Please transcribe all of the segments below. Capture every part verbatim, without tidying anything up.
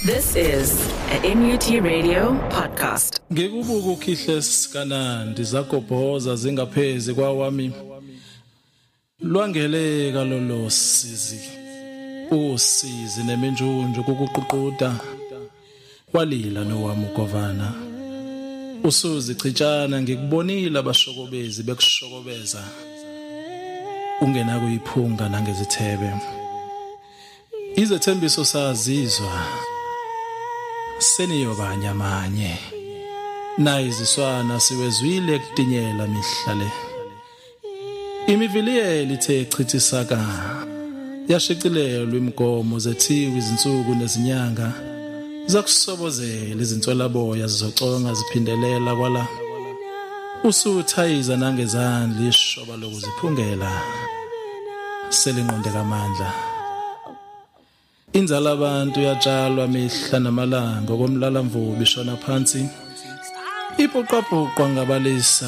This is a M U T Radio podcast. Ngikubuka uKhihles kaNandi zakobhoza zingaphezi kwawami. Lwangeleka lolo sizi. Usizi neminjunju kukuququda. Walila nowami uGovana. Usuzi chitshana ngikubonile abashokobezi bekushokobeza. Ungena kuyiphunga nangezithebe. Izethembiso sazizwa. Seniyobanye amanye. Nayiziswana siwezwile kutinyela mihlale. Imiviliyeli ithe chithisaka. Yashicilelwa imigomo zethiwe izinsuku nezinyanga. Zakusobozela izinswelaboya zizoconga ziphindelela kwala. Usuthayiza nangezandla ishoba lokuziphungela. Selinqonde kamandla. Inzala abantu yatshalwa mihla namalanga komlala mvubi shona phansi. Ipoqaphoqwa ngabalisa.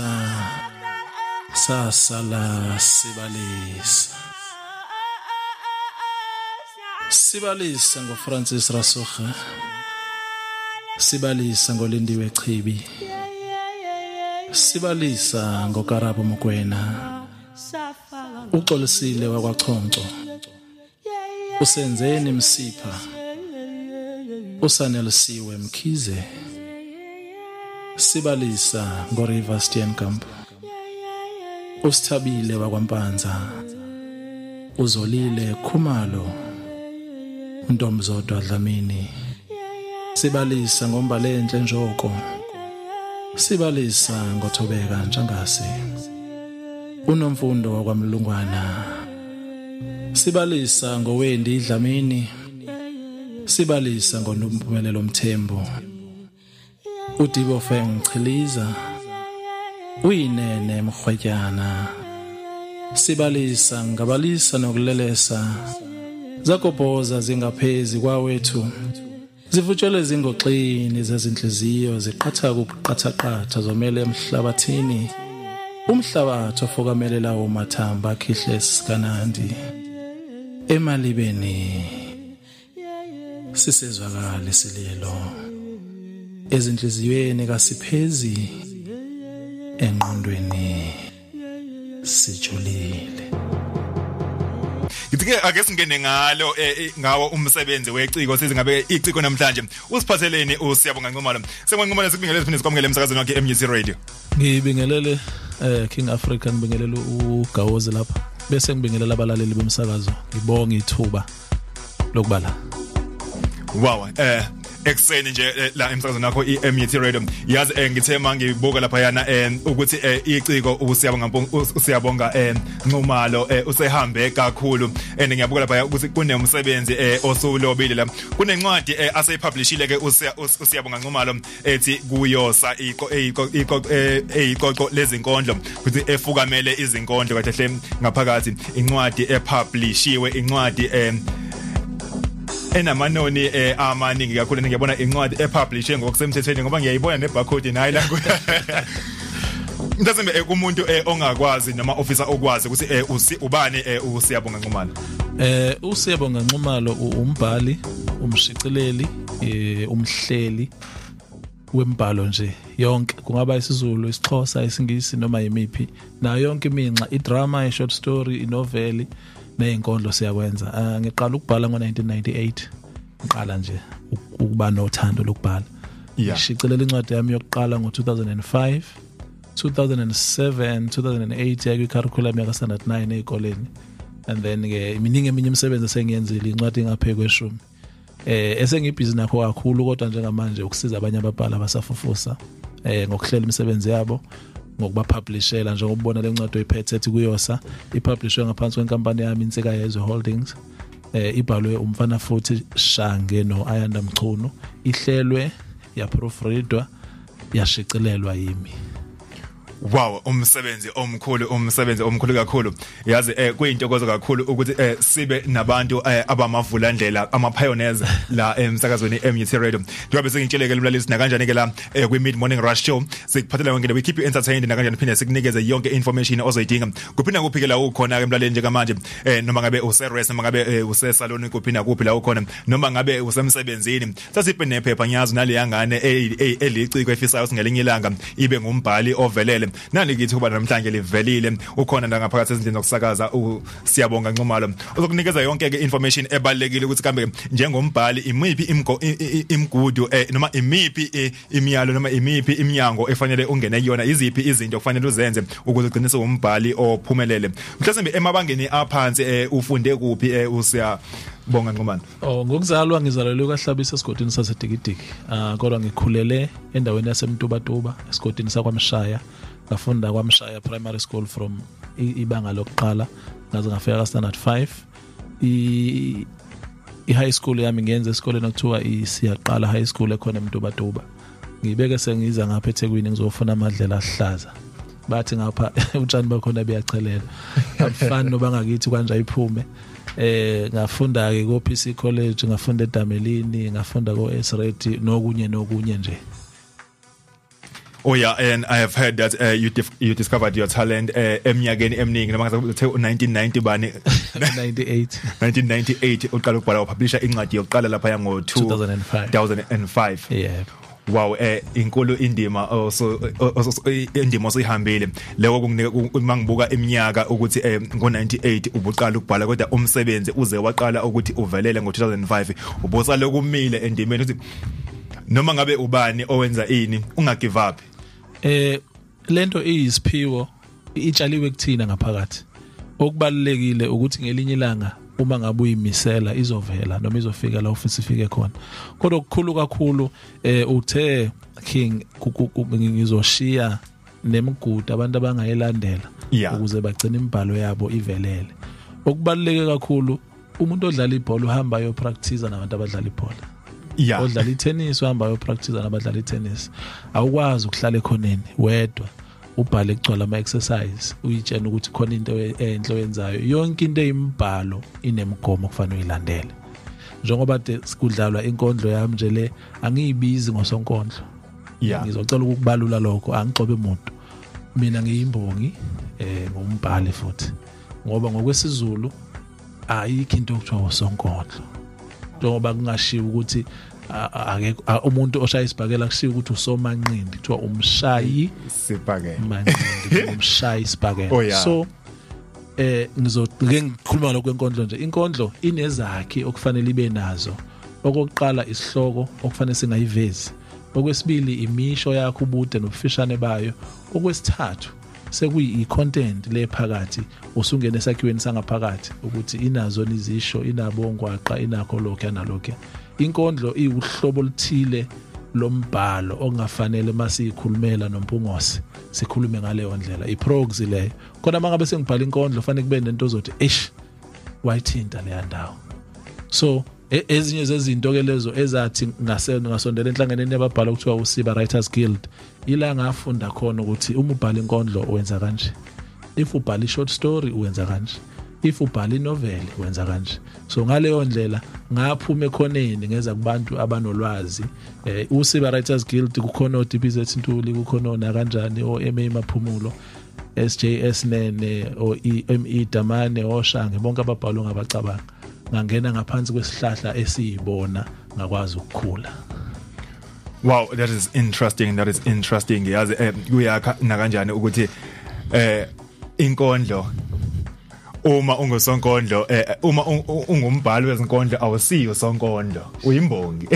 Sasala sibalisa. Sibalisa ngoFrancis Rasoga. Sibalisa ngoLindiwe Chibi. Sibalisa ngoKarabo Mokoena. Uxolisile wakwaXhonxo. Usenzeni Msipha. Usanelisiwe Mkhize. Sibalisa ngoRiver Steenkamp. Usithabile wakwaMpanza. Uzolile Khumalo. Ntombzodwa Dlamini. Sibalisa ngombalenhle Njoko. Sibalisa ngoThobeka Ntshangase. Unomfundo wakwaMlungwana. Sibalisa ngowendi Dlamini. Sibalisa ngoNompumelelo Mthembu. Udibo Feng Chiliza. Uyinene Mkhwetyana. Sibalisa ngabalisa nokulelesa. Zakobhoza zingaphezi kwawethu. Zivutshele zingoxini zezinhliziyo ziqhatha ukuqhathaqhatha zomele emhlabathini. Umhlabathi ofokamelela umathamba Khihles kaNandi. Emalibeni sisezwakala isililo. Ezinhliziyweni kasiphezi. Engqondweni sijulile. Ngitike ake singene ngalo ngawo umsebenzi weciko sizingabe iciko namhlanje usiphatheleni uSiyabonga Nxumalo. Sengwanqumalo sikubingelele siphinde sikwamukele emsakazweni wakhe M U T Radio. Ngibingelele eh King Africa ngibingelele uGawozi lapha. Bese ngibingelela abalaleli bomsakazo. Ngibonga ithuba lokubala. Wow, eh ekseni nje la emsakazweni wakho iM U T Radio. Yazi ngithe mangibuka lapha yana ukuthi iciko uSiyabonga uSiyabonga Nxumalo usehambe kakhulu and ngiyabuka lapha ukuthi kunemsebenzi osulobile la. Kunencwadi aseyipublishile ke uSiyabonga Nxumalo ethi kuyosa iqoqo lezinkondlo ukuthi efukamele izinkondlo kahle ngaphakathi incwadi epublishiwe incwadi enamanoni eh amaningi kakhulu ngiyabona incwadi epublishe ngokusemthethweni ngoba ngiyayibona nebarcode nayi la Mntazimbe kumuntu ongakwazi noma officer okwazi ukuthi ubani uSiyabonga Nxumalo. Eh uSiyabonga Nxumalo umbhali, umshicileli, umhleli wembhalo nje yonke kungaba isiZulu, isiXhosa, isingisi noma yimiphi na yonke iminxa idrama, ishort story, inoveli neyinkondlo siyakwenza. Ngiqala ukubhala ngo nineteen ninety-eight. Ngiqala nje ukuba nothando lokubhala. Ngishicilela incwadi yami yokuqala ngo two thousand five, two thousand seven, two thousand eight yaku curriculum yaka standard nine ezikoleni. And then ke iminingi eminye imisebenzi esengiyenzile incwadi engaphezulu kweshumi. Eh esengibhizi nakho kakhulu kodwa njengamanje ukusiza abanye ababhala abasafufusa eh ngokuhlela imisebenzi yabo. Ngokuba publishela njengoba ubona lencwadi oyiphethe ethi kuyosa ipublishwe ngaphansi kwenkampani yami Insika Yezwe Holdings eh ibhalwe umfana futhi Shange no Ayanda Mchunu ihlelwe ya proofreadwa yashicilelwa yimi. Wow, umsebenzi omkhulu umsebenzi omkhulu kakhulu. Yazi eh kuyintokozo kakhulu ukuthi eh sibe nabantu eh, abamavulandlela ama pioneers la emsakazweni M U T Radio. Njengoba sengitsheleke umlalisi na kanjani ke la eh, kwi mid morning rush show sikuphathela yonke we keep you entertained na kanjani phinde sikunikeze yonke information ozoyidinga. Kuphinda kuphike la ukhona ke emlaleni njengamanje eh noma ngabe use rest noma ngabe eh, use salon kuphinda kuphi la ukhona noma ngabe usemsebenzini. Sasiphe nephepha nyazi nale yangane eliciko efisayo singelinye ilanga ibe ngumbhali ovelele. Nani ngithi kuba namhlanje livelile ukhona la ngaphakathi ezindlini zokusakaza Siyabonga Nxumalo uzokunikeza yonke ke information ebalekile ukuthi kambe njengombhali imiphi imgo imgudu eh, noma imiphi imiyalo noma imiphi iminyango efanele ungene kuyona iziphi izinto kufanele uzenze ukuze ugcinise umbhali ophumelele mhlawumbe emabangeni aphansi eh, ufunde kuphi eh, usiya Bonga Nxumalo. Oh ngokuzalwa ngizalelwe kaHlabisa esigodini saseDikidiki. Ah kodwa ngikhulele endaweni yaseMtubatuba esigodini sakwaMshaya. Ngafunda kwaMshaya Primary School from ibanga lokuqala ngaze ngafika ka standard five. I i high school yami ngenze esikoleni okuthiwa iSiyaqala High School ekhona eMtubatuba. Ngibeke sengiza ngapha eThekwini ngizofuna amadlela ahlaza. Bathi ngapha utshani bakhona beyachelela. Abafani nobangakithi kanje ayiphume. Eh ngafunda ke ko P C College ngafunda eDamelini ngafunda ko S R T nokunye nokunye nje. Oh yeah, and I have heard that uh, you dif- you discovered your talent uh, eminyakeni eminingi noma ngathi nineteen ninety bani ninety-eight nineteen ninety-eight uqala ukubhala upublisha incwadi yokuqala lapha yango two thousand five. Yeah. Wow eh inkulu indima also indima osihambile leko kunginike mangibuka iminyaka ukuthi eh ngo ninety-eight ubuqala ukubhala kodwa umsebenzi uze waqala ukuthi uvelele ngo two thousand five ubosa lokumile endimeni ukuthi noma ngabe ubani owenza ini unga give up eh lento iyisiphiwo itshaliwe kuthina ngaphakathi okubalekile ukuthi ngelinye ilanga uma ngabe uyimisela izovela noma izofika la ofisi ifike khona kodwa okukhulu kakhulu eh uthe King ngizoshiya nemigudu abantu abangayilandela ukuze bagcine imbhalo yabo ivelele okubaleke kakhulu umuntu odlala ibhola uhamba yo practice nabantu abadlala ibhola yeah odlala itennis uhamba yo practice nabadlala itennis awukwazi ukuhlala ekhoneni wedwa ubhale ecwala ama exercise uyitshena ukuthi khona into enhle oyenzayo yonke into eyimbhalo inemgomo kufanele uyilandele njengoba sikudlalwa inkondlo yami nje le angiyibizi ngosonkondlo yeah ngizocela ukubalula lokho angixobe umuntu mina ngiyimbongi eh ngombhali futhi ngoba ngokwesizulu ayikho into okuthiwa usonkondlo njengoba kungashiwo ukuthi ake umuntu oshaya isibhakela kushiya ukuthi usomanqindi kuthiwa umshayi sibhakela manqindi umshayi isibhakela oh, yeah. So eh ngizodike ngikhuluma lokwenkondlo nje inkondlo inezakhi okufanele ibe nazo okokuqala isihloko okufanele singayivezi okwesibili imisho yakho ubude nobufishane bayo okwesithathu sekuyi content le phakathi usungena esakhiweni sangaphakathi ukuthi inazo izisho inabongwaqa inakho lokho yanalokho inkondlo iwuhlobo oluthile lombhalo ongafanele masiyikhulumela nompungose sikhulume ngaleyo ndlela iprogs leyo kodwa mangabe sengibhala inkondlo fanele kube nento ozothi eish wayithinta le ndawo so ezinye zezinto ke lezo ezathi ngasena ngasondela enhlanganeni yababhala ukuthiwa uSiba Writers Guild ila ngafunda khona ukuthi uma ubhala inkondlo wenza kanje if ubhala short story uwenza kanje if ubhala novel wenza kanje so ngaleyo ndlela ngaphuma ekhoneni ngeza kubantu abanolwazi eh uSiba Writers Guild kukhona o D B Z Ntuli kukhona na kanjani o M A Maphumulo S J S Nene o E M E Damane oShange bonke ababhalo ngabacabanga ngangena ngaphansi kwesihlahla esiyibona ngakwazi ukukhula. Wow, that is interesting, that is interesting. Yazi kuyakha na kanjani ukuthi eh inkondlo uma ungosonkondlo eh uma ungumbhali wezinkondlo awusiyo sonkondlo uyimbongi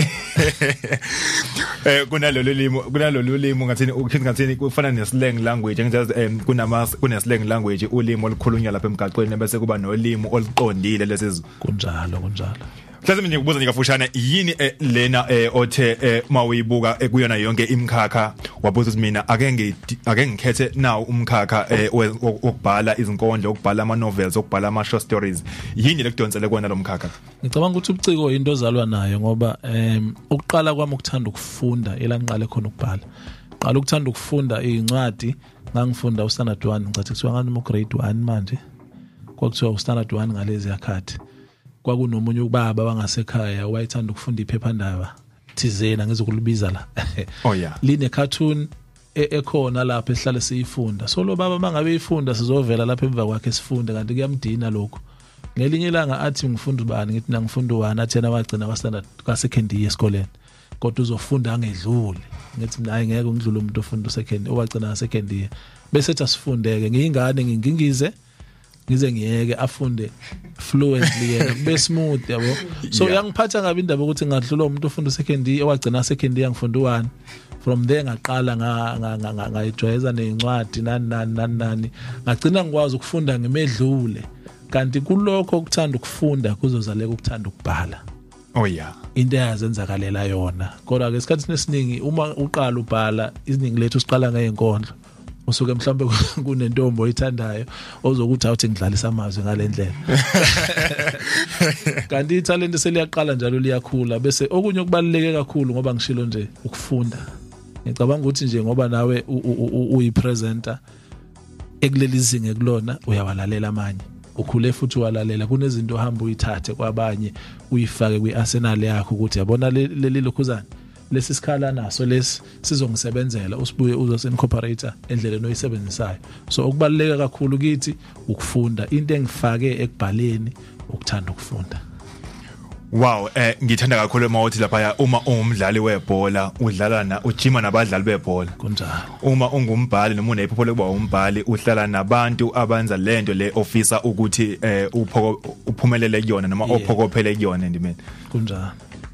eh kunalolu limo kunalolu limo ngathini ukhithi ngathini kufana neslang language ngizazi kunama kuneslang language ulimo olukhulunywa lapha emgaqweni bese kuba nolimo oluqondile lesizwe kunjalo kunjalo Mhlawumbe nje ukubuza nje kafushana yini lena othe mawuyibuka kuyona yonke imkhakha wabuza ukuthi mina ake ake ngikhethe nawo umkhakha okubhala izinkondlo okubhala ama novels okubhala ama short stories yini lekudonsele kona lo mkhakha Ngicabanga ukuthi ubuciko into ozalwa nayo ngoba em ukuqala kwami ukuthanda ukufunda elanqala khona ukubhala qala ukuthanda ukufunda incwadi ngangifunda u standard one ngicathi kuthiwa ngani mu grade one manje kwakuthiwa u standard one ngalezi yakhathi kwakunomunye ubaba wangasekhaya wayethanda ukufunda iphephandaba thizena ngizokulubiza la oh yeah line cartoon ekhona lapha ehlale siyifunda so lo baba mangabe ifunda sizovela lapha emva kwakhe sifunde kanti kuyamdina lokho ngelinye ilanga athi ngifunda ubani ngithi ngifunda one athi yena wagcina kwa standard ka second year esikoleni kodwa uzofunda angedlule ngithi mina ngeke ngidlule umuntu ofunda second owagcina second year bese ethi asifundeke ngiyingane ngingingize ngize ngiyeke afunde fluently yena kube smooth yabo so yeah. Yangiphatha ngabe indaba ukuthi ngadlula umuntu ofunda second year owagcina second year ngifunda one from there ngaqala nga ngayijwayeza nezincwadi nani nani nani nani ngagcina ngikwazi ukufunda ngemedlule kanti kulokho ukuthanda ukufunda kuzozaleka ukuthanda ukubhala oh yeah into yazenzakalela yona kodwa ke isikhathi esiningi uma uqala ubhala iziningi lethu siqala ngezinkondlo usuke mhlambe kunentombo oyithandayo ozokuthi awuthi ngidlalisa amazwi ngalendlela kanti italent seliyaqala njalo liyakhula bese okunye okubaluleke kakhulu ngoba ngishilo nje ukufunda ngicabanga ukuthi nje ngoba nawe uyipresenter ekuleli izinga kulona uyawalalela amanye ukhule futhi walalela kunezinto ohamba uyithathe kwabanye uyifake kwiarsenal yakho ukuthi yabona leli lokhuzana lesi sikhala naso lesi sizongisebenzela usibuye uzosincorporator endleleni oyisebenzisayo so okubaluleka kakhulu kithi ukufunda into engifake ekubhaleni ukuthanda ukufunda wow eh ngithanda kakhulu emawuthi lapha uma ungumdlali webhola udlala na ujima nabadlali bebhola kunjalo uma ungumbhali noma unephupho kuba umbhali uhlala nabantu abenza lento le officer ukuthi eh uphumelele kuyona noma ophokophele kuyona ndimeni kunjalo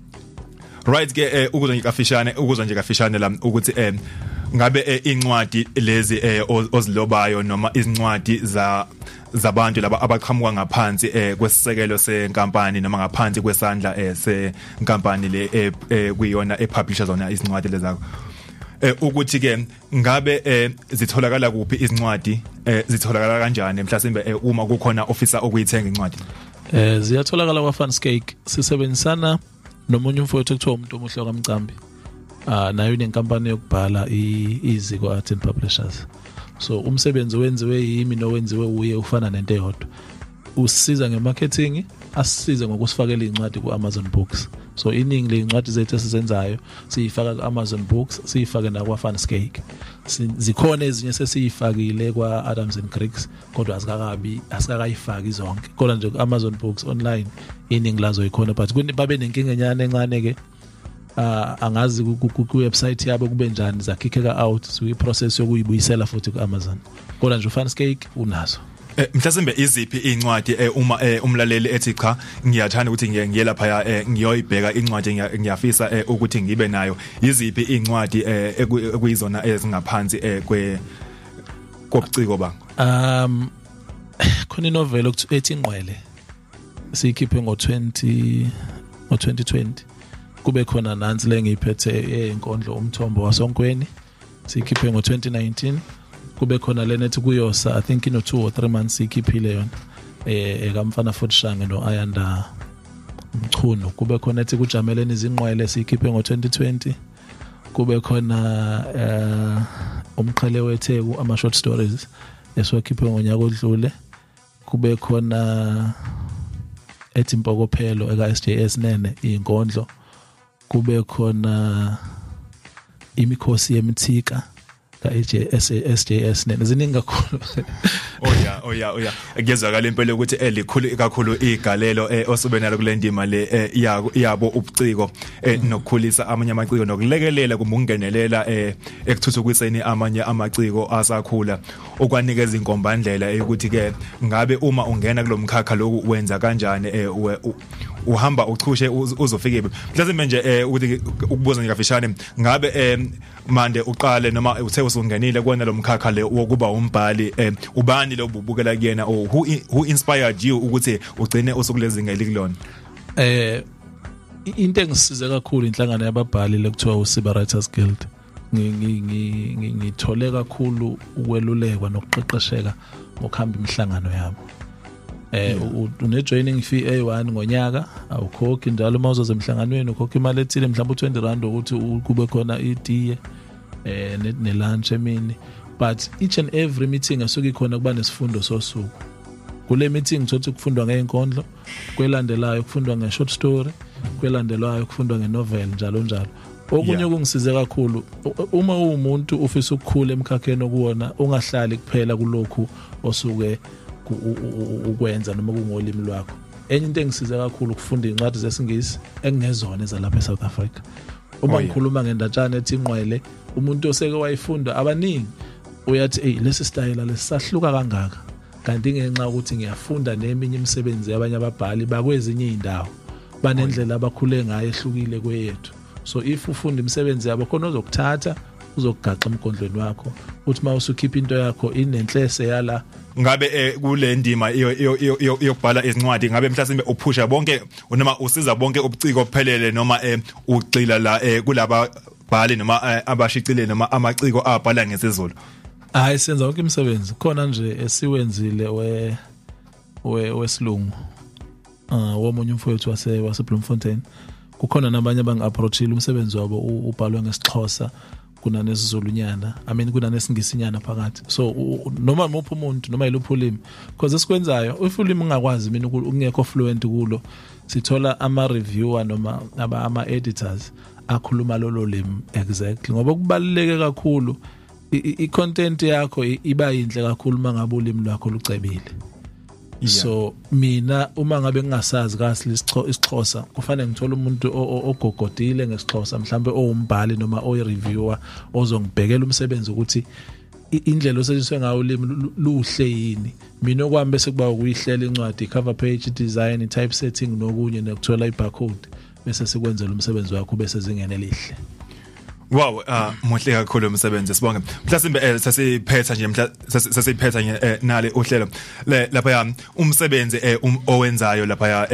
right ke eh, ukuzwa nje kafishane ukuzwa nje kafishane la ukuthi eh ngabe eh, incwadi lezi eh, ozilobayo noma izincwadi za zabantu laba abaqhamuka ngaphansi eh, kwesisekelo senkampani noma ngaphansi kwesandla eh, senkampani le eh, eh, kuyona epublisher zona izincwadi lezakho eh, ukuthi ke ngabe eh, zitholakala kuphi izincwadi eh, zitholakala kanjani mhlasimbe eh, uma kukhona officer okuyithenga incwadi eh ziyatholakala kwa Fanscape sisebenzisana nomunye umfowethu ekuthiwa umuntu omuhle kaMcambi ah nayo inenkampani yokubhala iziko Art and Publishers so umsebenzi wenziwe yimi nowenziwe uye ufana nento eyodwa usiza ngemarketing asisize ngokusifakela incwadi ku Amazon Books so iningi lezincwadi zethu esizenzayo siyifaka ku Amazon Books siyifake na kwa Fanscape zikhona ezinye sesiyifakile kwa Adams and Greeks kodwa asikakabi asikakayifaki zonke kodwa nje ku Amazon Books online iningi lazo ikhona but babe nenkinga enyane encane ke ah angazi ku website yabo kube njani zakhikheka out so iprocess yokuyibuyisela futhi ku Amazon kodwa nje Fanscape unazo Eh mhlasimbe iziphi incwadi eh, uma eh, umlaleli ethi cha ngiyathanda ukuthi ngiye ngiye lapha eh, ngiyoyibheka incwadi ngiyafisa eh, ukuthi ngibe nayo iziphi incwadi eh, ekuyizona ezingaphansi eh, kwe kobuciko ba um khona novel ethi Ingqwele siyikhiphe ngo twenty ngo twenty twenty kube khona nansi lengiphethe enkondlo umthombo wasonkweni siyikhiphe ngo twenty nineteen kube khona lenethi kuyosa I think ino two or three months ikhiphile yona eh ekamfana Futshange no Ayanda Mchunu kube khona ethi kujameleni izinqwele sikhiphe ngo twenty twenty kube khona eh umqhele wetheku ama short stories esiwakhiphe ngonyaka odlule kube khona ethi Impokophelo eka S J S nene inkondlo kube khona imikhosi yemithika S J S nene ziningi kakhulu oh yeah oh yeah oh yeah ngiyezwakala impela ukuthi elikhulu kakhulu igalelo osubenalo kule ndima le yabo ubuciko nokukhulisa amanye amaciko nokulekelela kumungenelela ekuthuthukiseni amanye amaciko asakhula okwanikeza inkombandlela ukuthi ke ngabe uma ungena kulomkhakha lokhu wenza kanjani uhamba uchushe uzofika mhlawumbe nje ukuthi ukubuza ngafishane ngabe mande uqale noma uthe usungenile kuona lo mkhakha le wokuba umbhali ubani lo ubukela kuyena or who who inspired you ukuthi ugcine usukulezinga elikulona eh into engisize kakhulu inhlangano yababhali lekuthiwa uSiba Writers Guild ngithole kakhulu ukwelulekwa nokuqeqesheka ngokuhamba imihlangano yabo eh une joining fee A one ngonyaka awukhokhi njalo mawuzoze emhlanganweni ukhokha imali ethile mhlawumbe twenty rand ukuthi kube khona itiye eh ne lunch emini, but each and every meeting asuke ikhona kuba nesifundo sosuku. Kule meeting thothi kufundwa ngeenkondlo, kwelandelayo kufundwa nge-short story, kwelandelayo kufundwa ngenovel njalo njalo. Okunye kungisize kakhulu uma umuntu ufisa ukukhula emkhakheni okuwona ungahlali kuphela kulokhu osuke ukwenza noma kungolimi lwakho. Enye into engisize kakhulu ukufunda incwadi zesingisi engezona ezalapha eSouth Africa. Uma ngikhuluma ngendatshana ethi inqwele, umuntu oseke wayifunda abaningi uyathi hey lesi style lesahluka kangaka. Kanti ngenxa ukuthi ngiyafunda neminye imisebenzi yabanye ababhali bakwezinye izindawo banendlela abakhule ngayo ehlukile kweyethu. So if ufunda imisebenzi yabo khona uzokuthatha uzokugaxa emkondlweni wakho uthi mawusukhipha into yakho inenhlese yala. Ngabe kule ndima yokubhala izincwadi ngabe mhlasimbe uphusha bonke noma usiza bonke ubuciko ophelele noma ugxila la kulaba bhali noma abashicile noma amaciko abhala ngesizulu? Hayi senza wonke imisebenzi khona nje esiwenzile we we wesilungu ah womunye umfowethu wase wase Bloemfontein. Kukhona nabanye abangi-approachile umsebenzi wabo ubhalwe ngesixhosa kuna nesizulunyana, I mean kuna nesingisinyana phakathi. So noma muphi umuntu noma yiluphi ulimi because esikwenzayo if ulimi ungakwazi mina ungekho fluent kulo sithola ama reviewer noma ama editors akhuluma lolo limi exactly ngoba kubaluleke kakhulu i content yakho iba yinhle kakhulu mangabe ulimi lwakho lucebile. So mina uma ngabe ngingasazi kahle isixhosa kufanele ngithole umuntu ogogodile ngesixhosa mhlambe owumbhali noma oyi-reviewer ozongibhekela umsebenzi ukuthi indlela osetshenziswe ngayo ulimi luhle yini. Mina okwami bese kuba ukuyihlela incwadi, cover page design, typesetting nokunye nokuthola i-barcode bese sikwenzela umsebenzi wakho bese zingene lihle. Wow, ah muhle kakhulu umsebenzi sibonge. Mhlasimbe sasiphetha nje mhla sasiphetha nje nale uhlelo lapha ya umsebenzi owenzayo lapha ya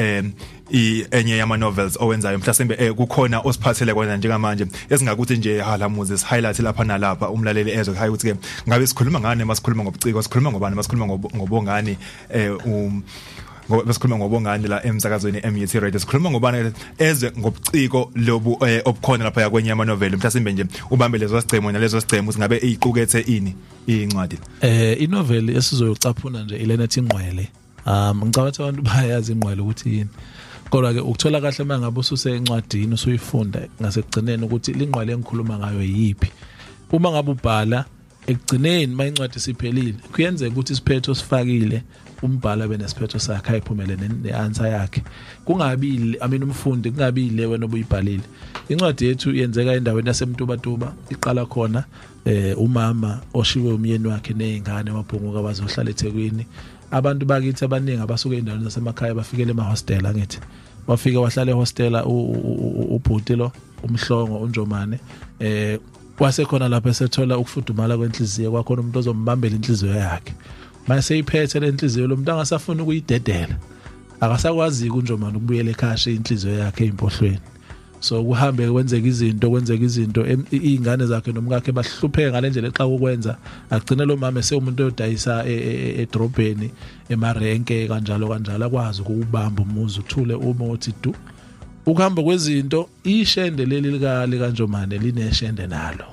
i enye yama novels owenzayo mhlasimbe kukhona osiphathele kona njengamanje esingakuthi nje hala Moses highlight lapha nalapha umlaleli ezwe hayi ukuthi ke ngabe sikhuluma ngane masikhuluma ngobuciko sikhuluma ngobani masikhuluma ngobongani um besikhuluma ngobongani la emsakazweni M U T Radio sikhuluma ngobani ezwe ngobuciko lobu obukhona lapha yakwenyama novel mhlasimbe nje ubambe lezo sigcemo nalezo sigcemo ukuthi ngabe iqukethe ini incwadi eh inovel esizoyocaphuna nje ilena ethi inqwele um ngicabanga abantu bayazi inqwele ukuthi yini kodwa ke ukuthola kahle mangabe ususe encwadini usuyifunda ngasekugcineni ukuthi linqwele engikhuluma ngayo yipi uma ngabe ubhala ekugcineni mayincwadi siphelile kuyenzeka ukuthi isiphetho sifakile umbhala benesiphetho sakhe ayiphumelele neanswer yakhe kungabi I mean umfundi kungabi ile wena obuyibhalile. Incwadi yethu yenzeka endaweni yasemtubatuba iqala khona eh umama oshiwe umyeni wakhe nezingane wabhunguka abazohlala eThekwini. Abantu bakithi abaningi abasuka endaweni zasemakhaya bafikele emahostel angithi wafika wahlala ehostela ubhuti lo umhlongo uNjomane eh kwase khona lapho esethola ukufudumala kwenhliziyo kwakhona umuntu ozombambela inhliziyo yakhe. Mase iphethe lenhliziyo lo muntu angasafuna ukuyidedela akasakwazi uNjomane ukubuyela ekhaya inhliziyo yakhe empohlweni. So kuhambe kwenzeka izinto kwenzeka izinto izingane zakhe nomkakhe bahlupheka ngalendlela exa ukwenza agcina lo mama esewumuntu odayisa edrobheni emarenke kanjalo kanjalo akwazi ukubamba umuzi uthule uma uthi du ukuhamba kwezinto ishende leli likali kaNjomane lineshende nalo.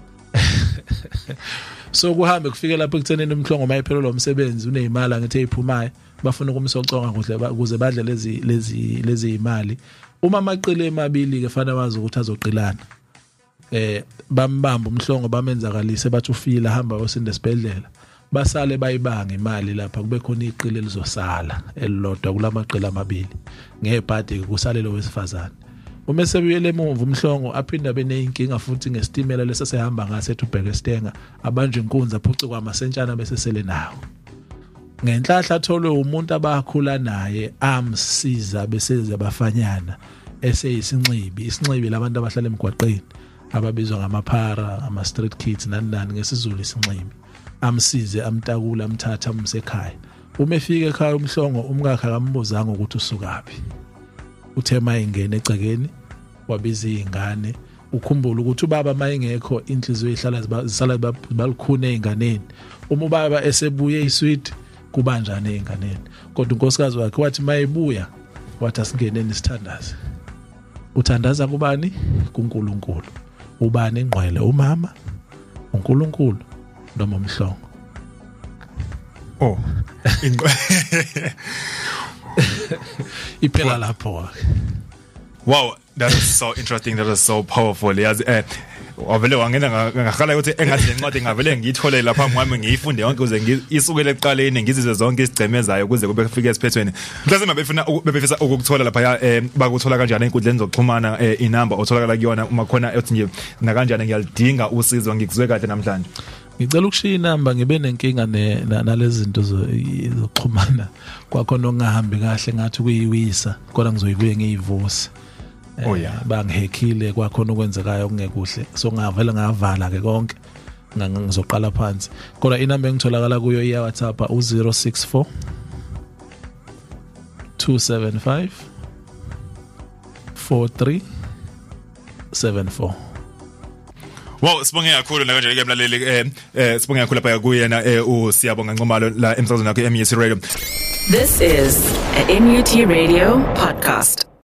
So kuhambe kufike lapho ekutheneni umhlongo mayiphelo lo msebenzi unezimali ngithi eyiphumayo bafuna ukumsoconga kuhle ukuze badle lezi lezi lezi imali. Uma amaqile emabili ke fanele wazi ukuthi azoqilana eh bambamba umhlongo bamenzakalise bathi ufila hamba osinde esibhedlela basale bayibanga imali lapha kube khona iqile elizosala elilodwa kulamaqile amabili ngebhadi kusale lo wesifazane. Uma sebuyele emuva umhlongo aphinda beneyinkinga futhi ngestimela lesesehamba ngasethu Bhekestenger abanje inkunzi aphucu kwamasentshana bese sele nawo ngenhlahla atholwe umuntu abakhula naye amsiza beseze bafanyana eseyisinxibi isinxibi labantu abahlala emgwaqeni ababizwa ngamaphara ama street kids nani nani ngesizulu isinxibi amsize amtakula amthatha umsekhaya. Uma efika ekhaya umhlongo umkakhe akambuzanga ukuthi usukaphi uthema ingene egcekeni wabiza izingane ukhumbula ukuthi ubaba mayengekho inhliziyo ihlala zisala balikhune einganeni uma ubaba esebuye isweet kubanjani einganeni kodwa unkosikazi wakhe wathi mayebuya wathi asingeneni isithandaze uthandaza kubani kuNkulunkulu ubani engqwele umama uNkulunkulu noma umhlongo. Oh. Iphela lapho. Wow, that is so interesting, that is so powerful. Yazi eh wavele wangena ngakhala ukuthi engathi lencwadi ngavele ngiyithole lapha ngami ngiyifunde yonke ukuze ngisukele eqaleni ngizizwe zonke isicemeza ukuze kube kufike esiphethweni. Mhlawumbe befuna befisa ukukuthola lapha eh bakuthola kanjani enkundleni zokuxhumana inamba otholakala kuyona uma khona ethi nje na kanjani ngiyalidinga usizo ngikuzwe kahle namhlanje. Ngicela ukushiya inamba ngibe nenkinga nalezi zinto zokuxhumana kwakhona ongahambi kahle ngathi kuyiwisa kodwa ngizoyibuye ngiyivusa. Oh yeah, bangihekile kwakhona okwenzekayo okungekuhle so ngavela ngavala ke konke ngizoqala phansi kodwa inamba engitholakala kuyo iya WhatsApp u zero six four two seven five four three seven four. Wow, sibonge kakhulu la kanje ke mlaleli eh eh sibonge kakhulu lapha kuyena eh uSiyabonga Nxumalo la emsakazweni yakhe M U T Radio. This is a M U T Radio podcast.